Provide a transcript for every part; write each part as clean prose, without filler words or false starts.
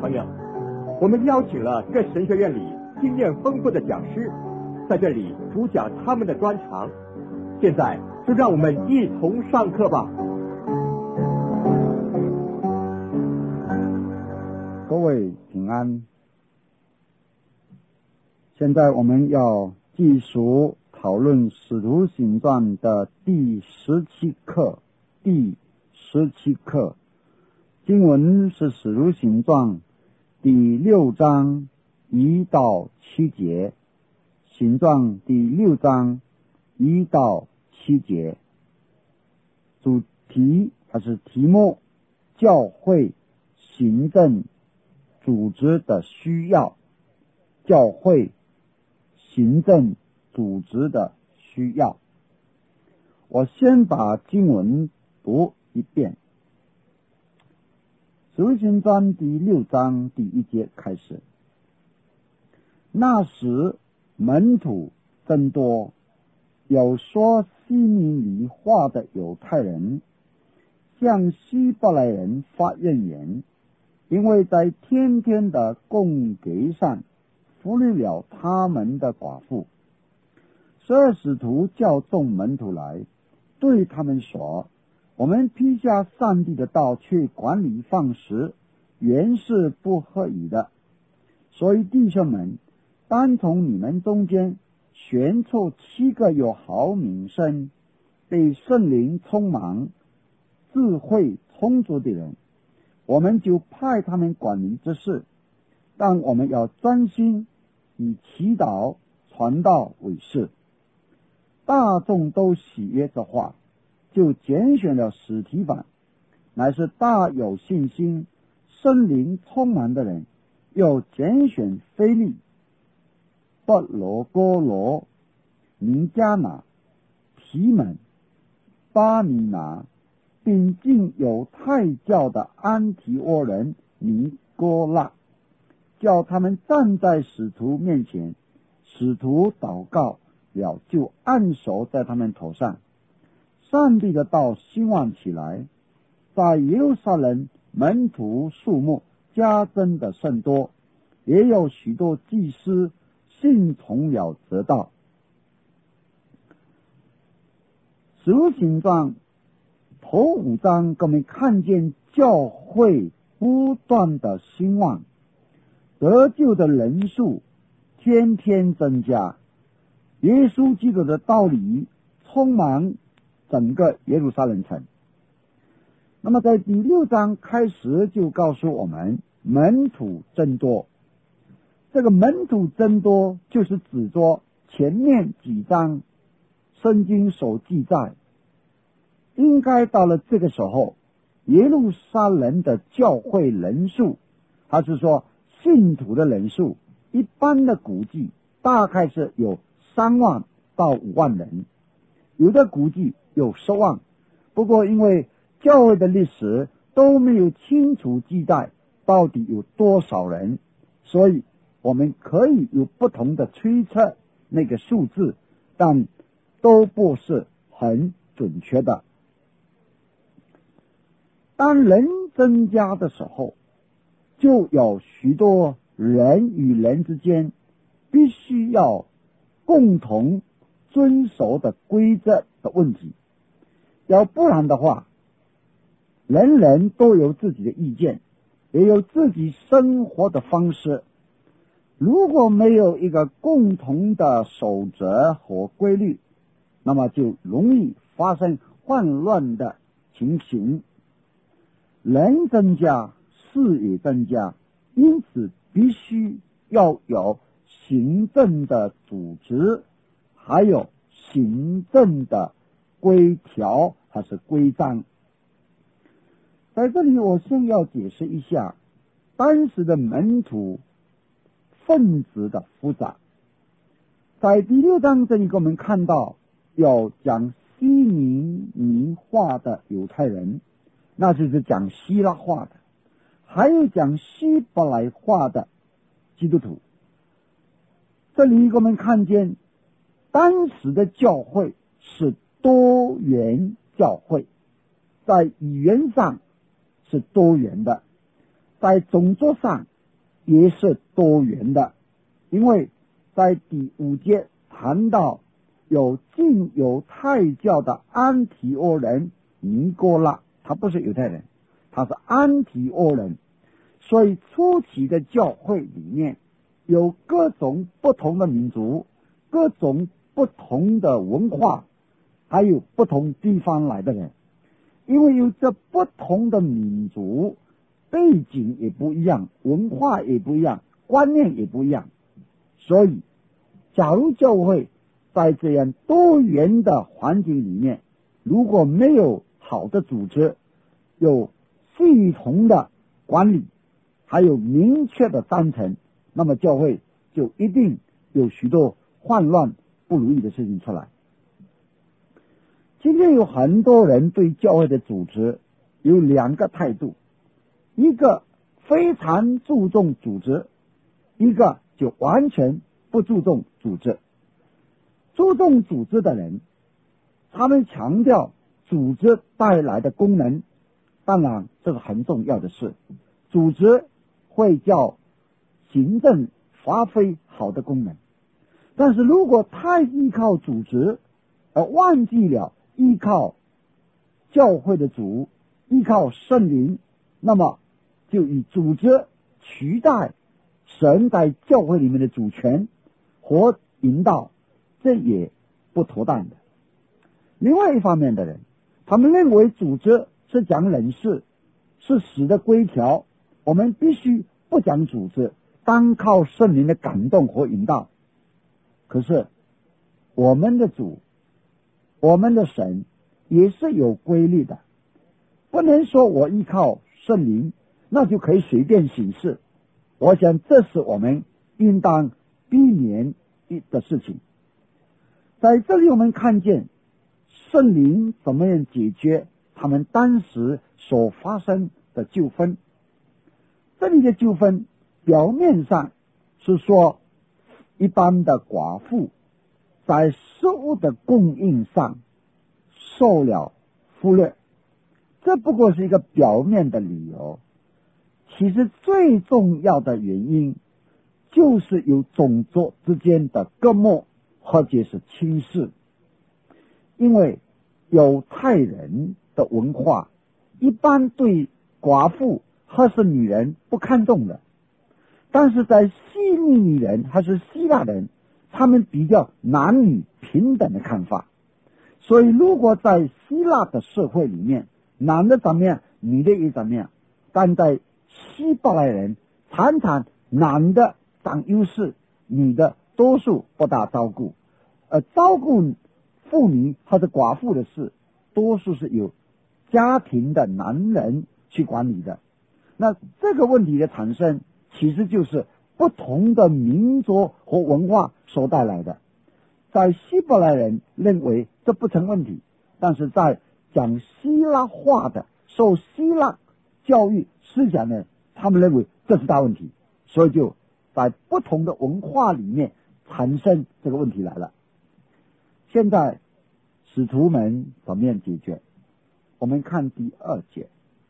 朋友，我们邀请了各神学院里经验丰富的讲师，在这里主讲他们的专长。现在就让我们一同上课吧。 各位平安。现在我们要继续讨论《使徒行传》的第17课。经文是《使徒行传》第6章1到7节，行传第6章1到7节。主题还是题目：教会行政组织的需要。教会行政组织的需要。我先把经文读一遍。使徒行传第6章第1节开始。那时门徒增多，有说希利尼话的犹太人向希伯来人发怨言，因为在天天的供给上忽略了他们的寡妇。12使徒叫众门徒来，对他们说：我们披下上帝的道去管理饭食，原是不合宜的。所以弟兄们，单从你们中间选出7个有好名声、被圣灵充满、智慧充足的人，我们就派他们管理这事。但我们要专心以祈祷、传道为事。大众都喜悦这话，就拣选了史提反，乃是大有信心、圣灵充满的人，又拣选腓利、伯罗哥罗、尼加拿、提门、巴尼拿，并进犹太教的安提阿人尼哥拉，叫他们站在使徒面前。使徒祷告了，就按手在他们头上。上帝的道兴旺起来，在耶路撒冷门徒数目加增的甚多，也有许多祭司信从了这道。使徒行传头5章，我们看见教会不断的兴旺，得救的人数天天增加，耶稣基督的道理充满整个耶路撒冷城。那么在第6章开始就告诉我们门徒增多。这个门徒增多就是指着前面几章圣经所记载，应该到了这个时候，耶路撒冷的教会人数，还是说信徒的人数，一般的估计大概是有3万到5万人，有的估计有10万。不过因为教会的历史都没有清楚记载到底有多少人，所以我们可以有不同的推测那个数字，但都不是很准确的。当人增加的时候，就有许多人与人之间必须要共同遵守的规则的问题。要不然的话，人人都有自己的意见，也有自己生活的方式。如果没有一个共同的守则和规律，那么就容易发生混乱的情形。人增加，事也增加，因此必须要有行政的组织，还有行政的规条还是规章。在这里我先要解释一下当时的门徒分子的复杂。在第6章这里我们看到有讲希利尼话的犹太人，那就是讲希腊话的，还有讲希伯来话的基督徒。这里我们看见当时的教会是多元教会，在语言上是多元的，在种族上也是多元的，因为在第5节谈到有进犹太教的安提阿人尼哥拉，他不是犹太人，他是安提阿人，所以初期的教会里面有各种不同的民族，各种不同的文化，还有不同地方来的人，因为有这不同的民族，背景也不一样，文化也不一样，观念也不一样，所以假如教会在这样多元的环境里面，如果没有好的组织，有系统的管理，还有明确的章程，那么教会就一定有许多混乱不如意的事情出来。今天有很多人对教会的组织有2个态度，一个非常注重组织，一个就完全不注重组织。注重组织的人，他们强调组织带来的功能，当然这是很重要的事，组织会叫行政发挥好的功能。但是如果太依靠组织，而忘记了依靠教会的主，依靠圣灵，那么就以组织取代神在教会里面的主权和引导，这也不妥当的。另外一方面的人，他们认为组织是讲人事，是死的规条，我们必须不讲组织，单靠圣灵的感动和引导。可是我们的主，我们的神也是有规律的，不能说我依靠圣灵那就可以随便行事。我想这是我们应当避免的事情。在这里我们看见圣灵怎么样解决他们当时所发生的纠纷。这里的纠纷表面上是说一般的寡妇在食物的供应上受了忽略，这不过是一个表面的理由。其实最重要的原因就是有种族之间的割膜或者是轻视。因为犹太人的文化一般对寡妇或是女人不看重的，但是在希利尼人还是希腊人，他们比较男女平等的看法。所以如果在希腊的社会里面，男的怎么样，女的也怎么样，但在希伯来人常常男的占优势，女的多数不大照顾，照顾妇女或者寡妇的事多数是由家庭的男人去管理的。那这个问题的产生其实就是不同的民族和文化所带来的。在希伯来人认为这不成问题，但是在讲希腊话的受希腊教育思想的，他们认为这是大问题，所以就在不同的文化里面产生这个问题来了。现在使徒们怎么样解决？我们看第2节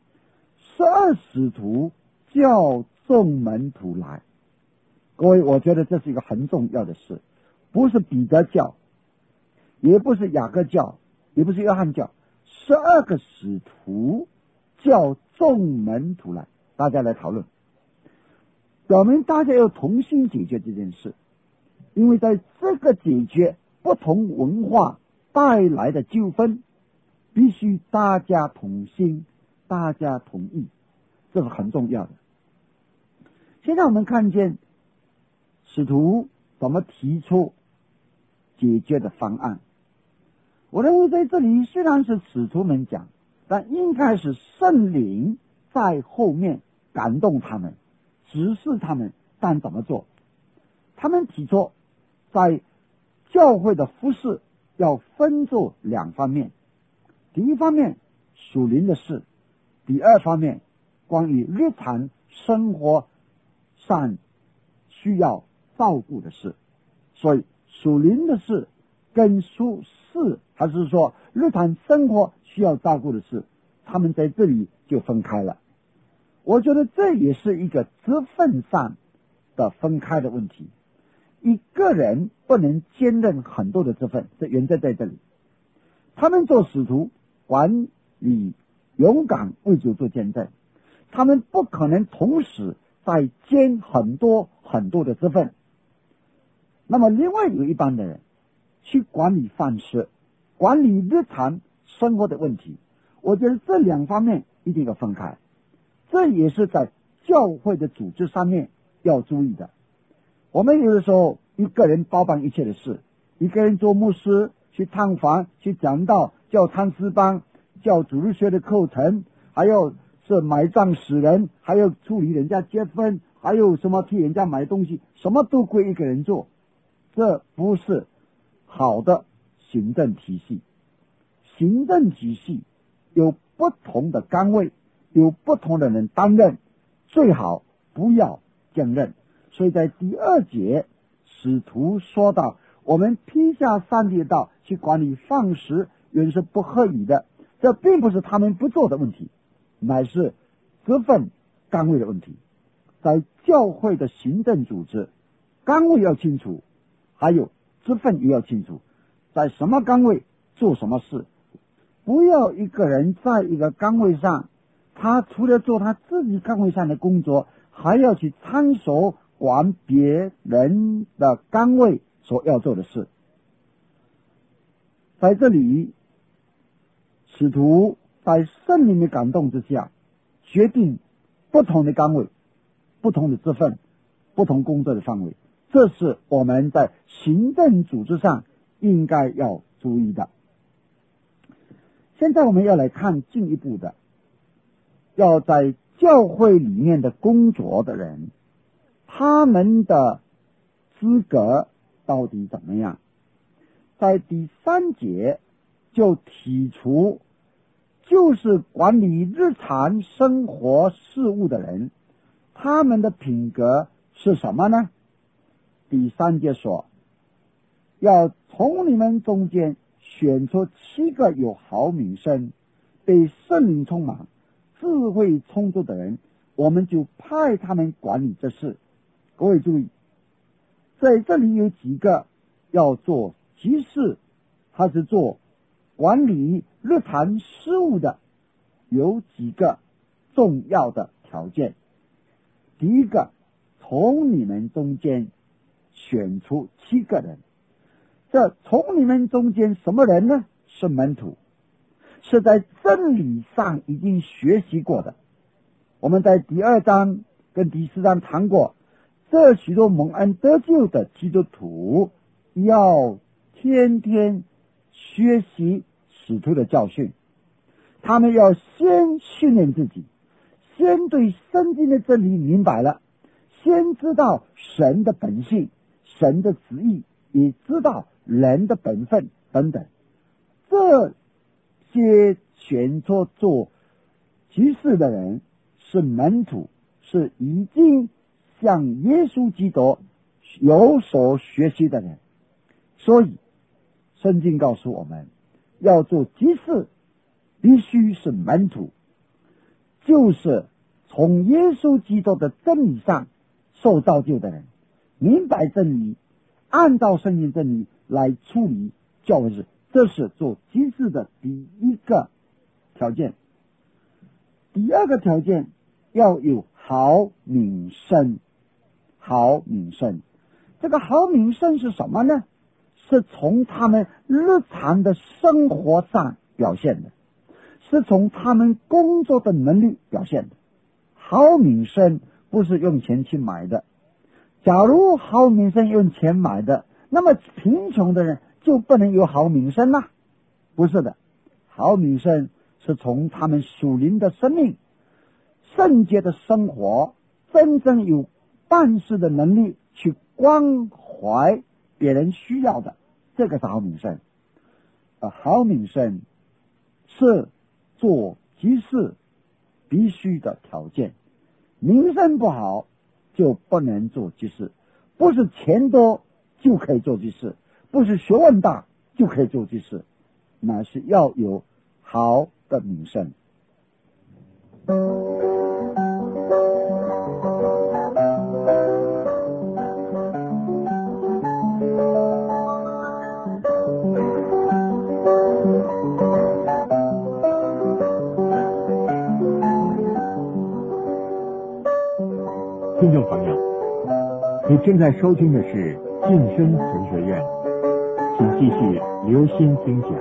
，12使徒叫众门徒来。各位，我觉得这是一个很重要的事，不是彼得叫，也不是雅各叫，也不是约翰叫，12个使徒叫众门徒来，大家来讨论，表明大家要同心解决这件事。因为在这个解决不同文化带来的纠纷，必须大家同心，大家同意，这是很重要的。现在我们看见使徒怎么提出解决的方案。我认为在这里虽然是使徒们讲，但应该是圣灵在后面感动他们，指示他们但怎么做。他们提出在教会的服事要分作2方面，第一方面属灵的事，第二方面关于日常生活上需要照顾的事。所以属灵的事跟属事，还是说日常生活需要照顾的事，他们在这里就分开了。我觉得这也是一个职分上的分开的问题。一个人不能兼任很多的职分，这原则在这里。他们做使徒、管理、勇敢为主做见证，他们不可能同时在兼很多很多的职分。那么另外有一帮的人去管理饭食，管理日常生活的问题，我觉得这两方面一定要分开，这也是在教会的组织上面要注意的。我们有的时候一个人包办一切的事，一个人做牧师，去探访，去讲道，教参师班，教主日学的课程，还有是埋葬死人，还有处理人家结婚，还有什么替人家买东西，什么都归一个人做，这不是好的行政体系。行政体系有不同的岗位，有不同的人担任，最好不要兼任。所以在第二节，使徒说到，我们披下上帝的道去管理饭食，原是不合理的。这并不是他们不做的问题，乃是职分岗位的问题。在教会的行政组织，岗位要清楚，还有职分也要清楚，在什么岗位做什么事。不要一个人在一个岗位上，他除了做他自己岗位上的工作，还要去参手管别人的岗位所要做的事。在这里，使徒在圣灵的感动之下，决定不同的岗位、不同的职分、不同工作的范围，这是我们在行政组织上应该要注意的。现在我们要来看进一步的，要在教会里面的工作的人，他们的资格到底怎么样？在第3节就提出，就是管理日常生活事务的人，他们的品格是什么呢？第3节说，要从你们中间选出7个有好名声、被圣灵充满、智慧充足的人，我们就派他们管理这事。各位注意，在这里有几个要做集市，还是做管理日常事务的，有几个重要的条件。第一个，从你们中间选出7个人。这从你们中间什么人呢？是门徒，是在真理上已经学习过的。我们在第2章跟第4章谈过，这许多蒙恩得救的基督徒要天天学习使徒的教训，他们要先训练自己，先对圣经的真理明白了，先知道神的本性、神的旨意，也知道人的本分等等。这些选出做集市的人是门徒，是已经向耶稣基督有所学习的人。所以圣经告诉我们，要做集市必须是门徒，就是从耶稣基督的真理上受造就的人，明白真理，按照圣经真理来处理教会事，这是做集市的第一个条件。第二个条件，要有好名声。好名声，这个好名声是什么呢？是从他们日常的生活上表现的，是从他们工作的能力表现的。好名声不是用钱去买的，假如好名声用钱买的，那么贫穷的人就不能有好名声啦。不是的，好名声是从他们属灵的生命、圣洁的生活，真正有办事的能力去关怀别人需要的，这个是好名声。好名声是做集市必须的条件，名声不好就不能做集市。不是钱多就可以做集市，不是学问大就可以做集市，乃是要有好的名声。 正在收听的是晋升神学院，请继续留心听讲。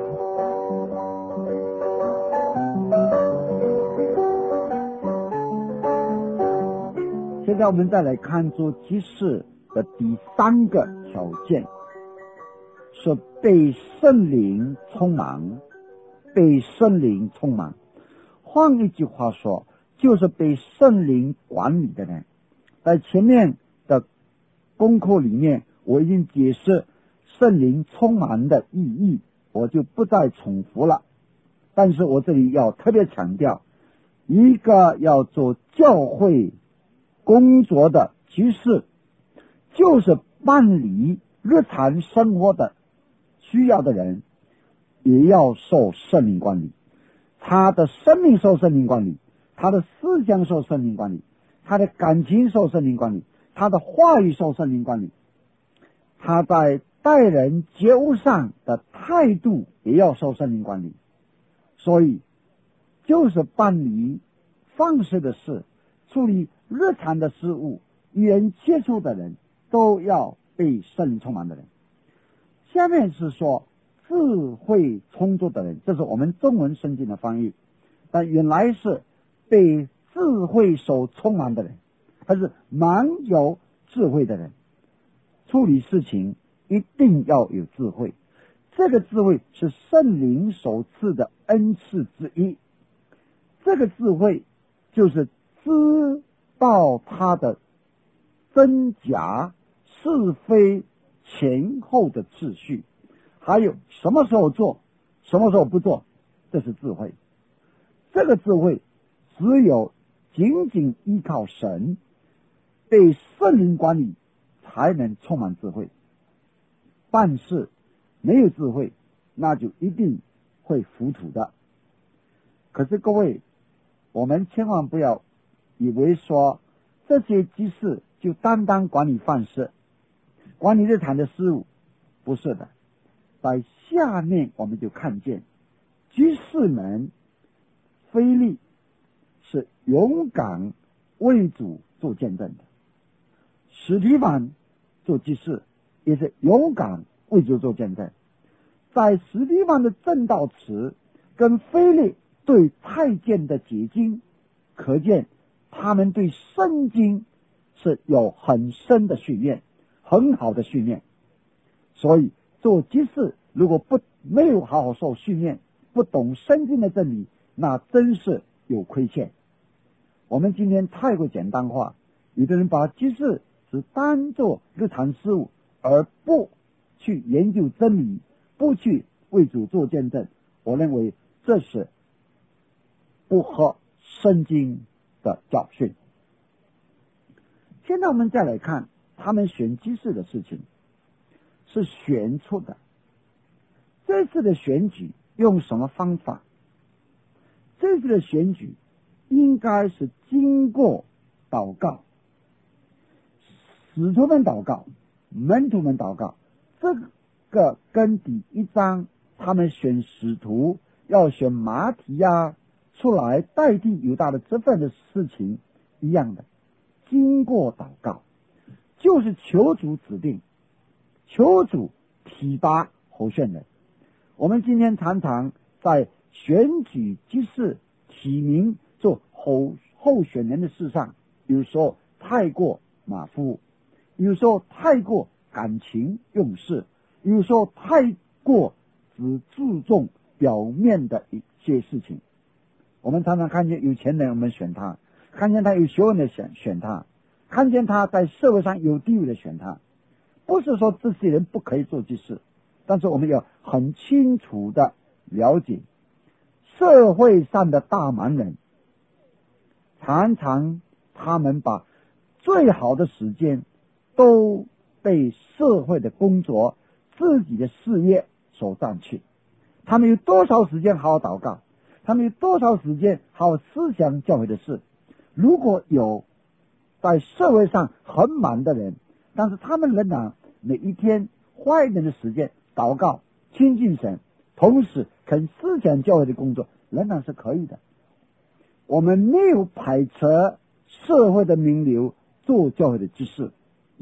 现在我们再来看做祭司的第3个条件，是被圣灵充满。被圣灵充满，换一句话说，就是被圣灵管理的人。在前面的功课里面，我已经解释圣灵充满的意义，我就不再重复了。但是我这里要特别强调，一个要做教会工作的祭司，就是办理日常生活的需要的人，也要受圣灵管理。他的生命受圣灵管理，他的思想受圣灵管理，他的感情受圣灵管理，他的话语受圣灵管理，他在待人接物上的态度也要受圣灵管理。所以就是办理放肆的事，处理日常的事物，与人接触的人，都要被圣灵充满的人。下面是说智慧充足的人，这是我们中文圣经的翻译，但原来是被智慧所充满的人，他是蛮有智慧的人。处理事情一定要有智慧，这个智慧是圣灵所赐的恩赐之一。这个智慧就是知道他的真假是非前后的秩序，还有什么时候做，什么时候不做，这是智慧。这个智慧只有仅仅依靠神，被圣灵管理，才能充满智慧。但是没有智慧，那就一定会糊涂的。可是各位，我们千万不要以为说这些祭司就单单管理饭食，管理日常的事物，不是的。在下面我们就看见祭司们腓利是勇敢为主做见证的，史提反做祭司也是勇敢为主做见证。在史提反的正道词跟腓利对太监的解经，可见他们对圣经是有很深的训练，很好的训练。所以做祭司如果没有好好受训练，不懂圣经的真理，那真是有亏欠。我们今天太过简单化，有的人把祭司只当作日常事务，而不去研究真理，不去为主做见证。我认为这是不合圣经的教训。现在我们再来看他们选祭司的事情，是选出的。这次的选举用什么方法？这次的选举应该是经过祷告，使徒们祷告，门徒们祷告。这个跟第1章他们选使徒要选马提亚出来代替犹大的这份的事情一样的，经过祷告，就是求主指定，求主提拔候选人。我们今天常常在选举祭司提名做候选人的事上，有时候太过马虎，有时候太过感情用事，有时候太过只注重表面的一些事情。我们常常看见有钱人我们选他，看见他有学问的选他，看见他在社会上有地位的选他。不是说这些人不可以做祭司，但是我们要很清楚的了解，社会上的大忙人常常他们把最好的时间都被社会的工作、自己的事业所占去。他们有多少时间好好祷告？他们有多少时间好好思想教会的事？如果有在社会上很忙的人，但是他们仍然每一天花一点的时间祷告、亲近神，同时肯思想教会的工作，仍然是可以的。我们没有排斥社会的名流做教会的祭司，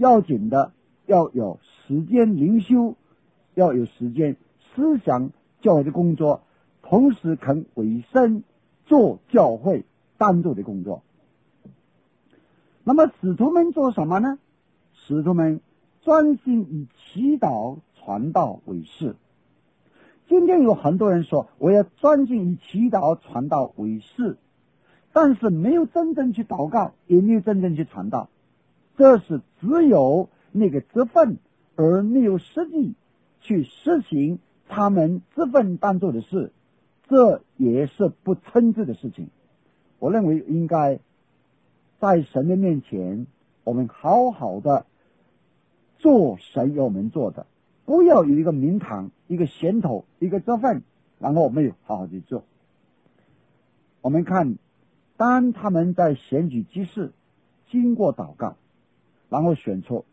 要紧的要有时间灵修，要有时间思想教会的工作，同时肯委身做教会单做的工作。那么使徒们做什么呢？使徒们专心以祈祷传道为事。今天有很多人说我要专心以祈祷传道为事，但是没有真正去祷告，也没有真正去传道，这是只有那个职分而没有实际去实行他们职分当做的事，这也是不称职的事情。我认为应该在神的面前，我们好好的做神要我们做的，不要有一个名堂，一个衔头，一个职分，然后没有好好去做。我们看，当他们在选举祭司，经过祷告，然后选出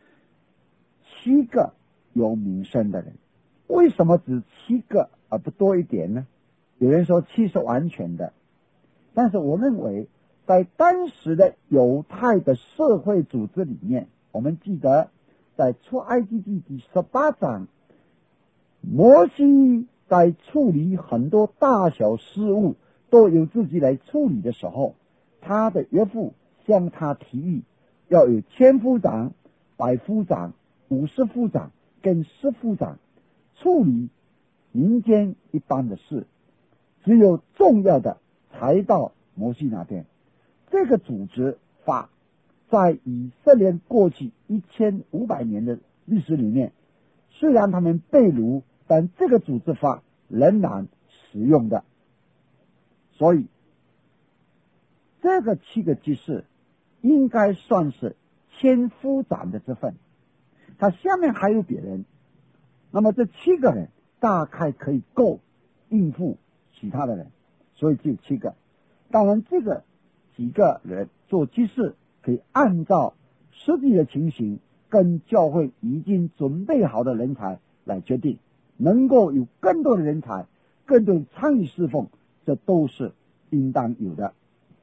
7个有名声的人。为什么只7个而不多一点呢？有人说7是完全的，但是我认为在当时的犹太的社会组织里面，我们记得在出埃及记第18章，摩西在处理很多大小事务都由自己来处理的时候，他的岳父向他提议要有千夫长、百夫长、50夫长跟10夫长处理民间一般的事，只有重要的才到摩西那边。这个组织法在以色列过去1500年的历史里面，虽然他们被掳，但这个组织法仍然使用的。所以这个7个祭司应该算是千夫长的职分，他下面还有别人，那么这7个人大概可以够应付其他的人，所以只有7个。当然这个几个人做祭司可以按照实际的情形跟教会已经准备好的人才来决定，能够有更多的人才，更多的参与侍奉，这都是应当有的。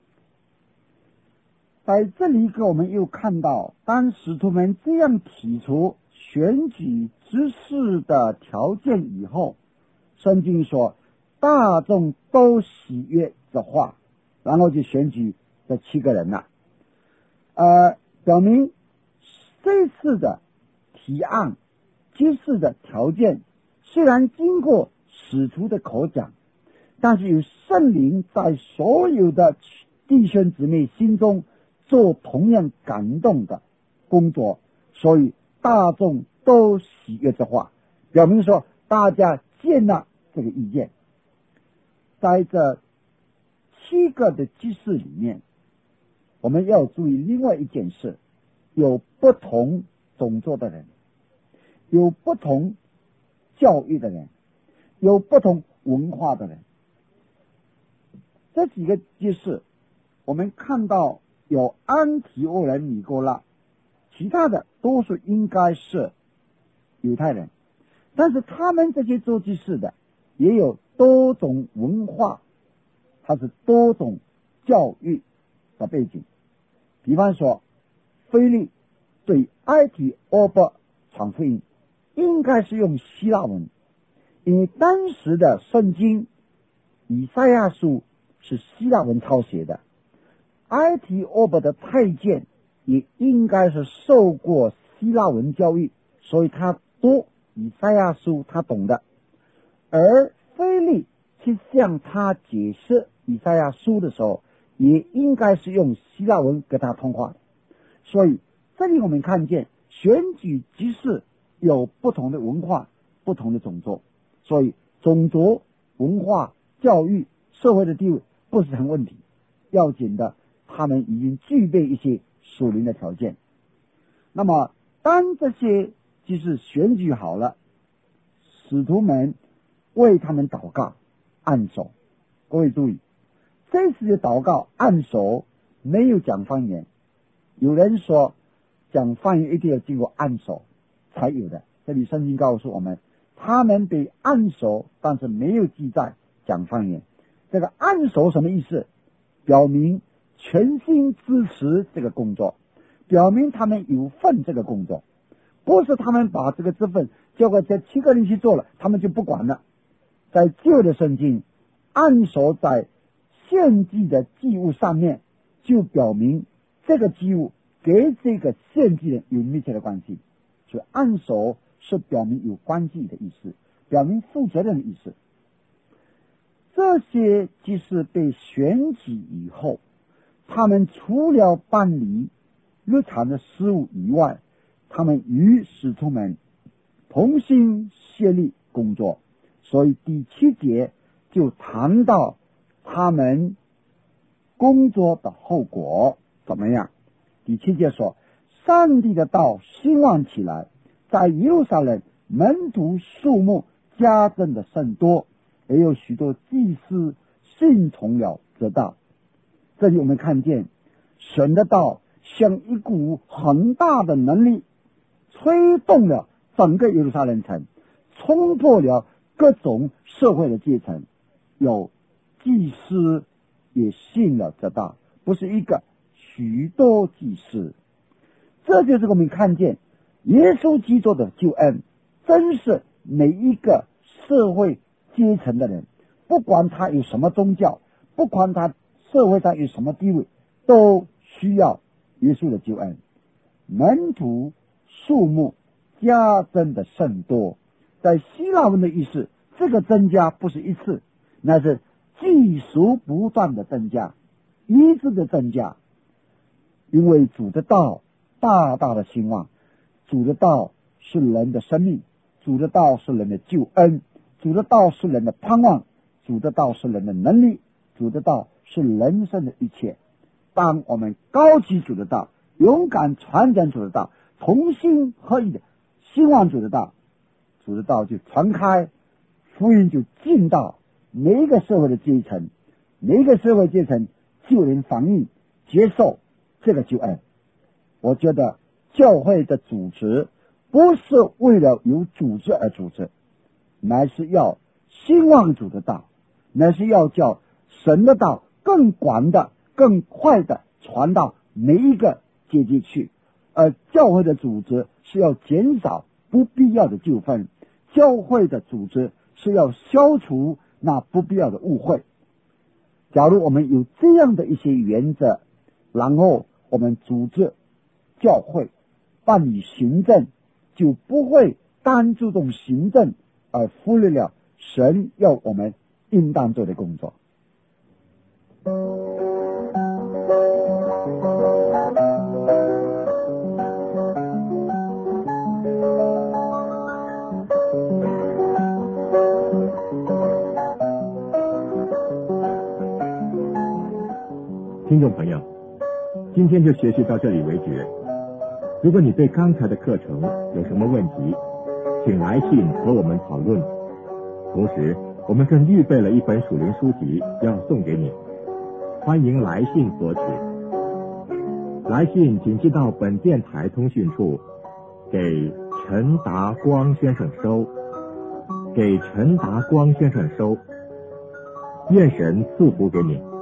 在这里我们又看到，当使徒们这样提出选举执事的条件以后，圣经说大众都喜悦这话，然后就选举这7个人了。表明这次的提案祭司的条件虽然经过使徒的口讲，但是有圣灵在所有的弟兄姊妹心中做同样感动的工作，所以大众都喜悦这话，表明说大家接纳这个意见。在这7个的祭司里面，我们要注意另外一件事，有不同种族的人，有不同教育的人，有不同文化的人。这几个祭司我们看到有安提欧人米哥拉，其他的都是应该是犹太人，但是他们这些做祭司的也有多种文化，它是多种教育的背景。比方说腓力对埃提欧伯传福音应该是用希腊文，因为当时的圣经以赛亚书是希腊文抄写的，埃提欧伯的太监也应该是受过希腊文教育，所以他读以赛亚书他懂的，而腓力去向他解释以赛亚书的时候也应该是用希腊文跟他通话的。所以这里我们看见选举即是有不同的文化，不同的种族，所以种族、文化、教育、社会的地位不是成问题，要紧的他们已经具备一些属灵的条件。那么当这些就是选举好了，使徒们为他们祷告按手。各位注意，这次的祷告按手没有讲方言，有人说讲方言一定要经过按手才有的，这里圣经告诉我们他们被按手，但是没有记载讲方言。这个按手什么意思？表明全心支持这个工作， 表明他们有份这个工作，不是他们把这个职分交给这7个人去做了，他们就不管了。在旧的圣经，按手在献祭的祭物上面，就表明这个祭物给这个献祭人有密切的关系，所以按手是表明有关系的意思，表明负责任的意思。这些即使被选举以后，他们除了办理日常的事务以外，他们与使徒们同心协力工作。所以第7节就谈到他们工作的后果怎么样。第7节说，上帝的道兴旺起来，在耶路撒冷门徒数目加增的甚多，也有许多祭司信从了这道。这里我们看见神的道像一股很大的能力，吹动了整个耶路撒冷城，冲破了各种社会的阶层，有祭司也信了这道，不是一个，许多祭司。这就是我们看见耶稣基督的救恩，真是每一个社会阶层的人，不管他有什么宗教，不管他社会上有什么地位，都需要耶稣的救恩。门徒数目加增的甚多，在希腊文的意思，这个增加不是一次，那是技术不断的增加，一直的增加。因为主的道大大的兴旺，主的道是人的生命，主的道是人的救恩，主的道是人的盼望，主的道是人的能力，主的道是人生的一切。当我们高举主的道，勇敢传讲主的道，同心合意的兴旺主的道，主的道就传开，福音就进到每一个社会的阶层，每一个社会阶层就能反映接受这个救恩。我觉得教会的组织不是为了有组织而组织，乃是要兴旺主的道，乃是要叫神的道更广的更快的传到每一个阶级去。而教会的组织是要减少不必要的纠纷，教会的组织是要消除那不必要的误会。假如我们有这样的一些原则，然后我们组织教会办理行政，就不会单注重行政而忽略了神要我们应当做的工作。 听众朋友，今天就学习到这里为止。如果你对刚才的课程有什么问题，请来信和我们讨论。同时，我们更预备了一本属灵书籍要送给你，欢迎来信索取。来信请寄到本电台通讯处，给陈达光先生收，给陈达光先生收。愿神赐福给你。